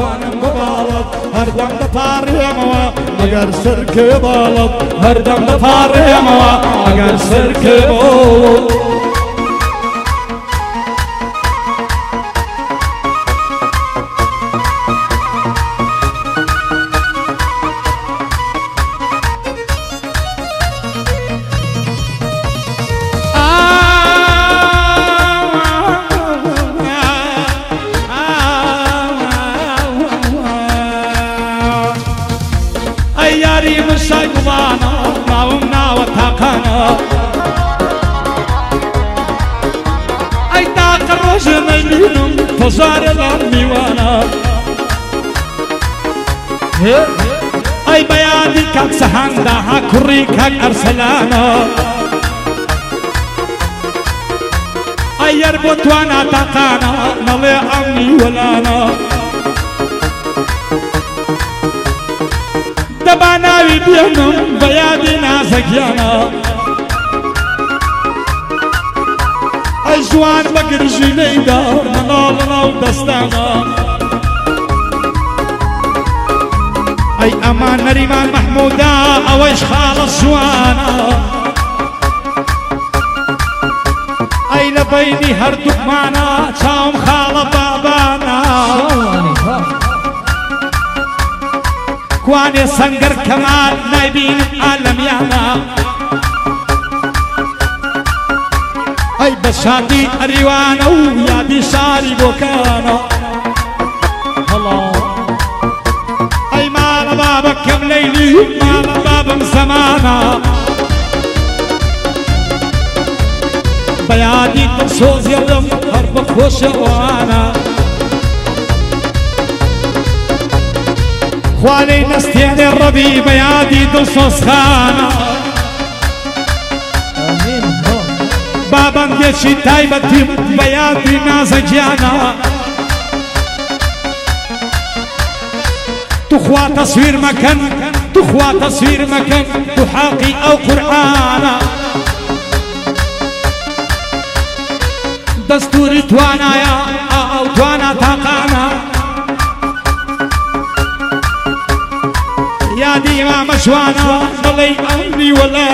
توانم بباڵت هەردەم دەپاڕێمەوە ئەگەر سەرکێ باڵت هەردەم دەپاڕێمەوە ئەگەر سەرکێ باڵت یاری مشای گوڵانە ناوم ناوە تاقانە ئەی تاقە ڕۆژە نەیبینم تۆزارە لەم میوانە ئەی بەیادی کاک سەهاندا ها کوڕی کاک ئەرسەلانە ئەی یەر بۆ توانە تاقانە نەڵێ ئەم میوەلانە دەبا ناوی بێنم بە یادی نازەکیانە ئەی جوان بە گرژینەیدا مەناڵ ناو دەستانە ئەی ئەمان نەریمان مەحموودا ئەوەیش خاڵە جوانە ئەی لە بەینی هەردووکمانە چاوم خاڵە بابانە کوانێ سەنگەر کەمال نایبینم ئالەمیانە ئەی بە شادی ئەریوانە و یادی شاری بۆکانە ئەی ماڵە بابە کەم لەیلی ماڵە بابم زەمانە بە یادی دڵسۆزیەڵم هەر بە خۆشەوانە خوالي نستيني الربي بيادي دلسوس خانة بابا ديشي تايبتي بيادي نازجيانا تخوى تصوير مكان تخوى تصوير مكان تحاقي أو قرآنا دستوري توانا يا أو توانا تاقانا يا ديما مشوانا ضلي أمري ولا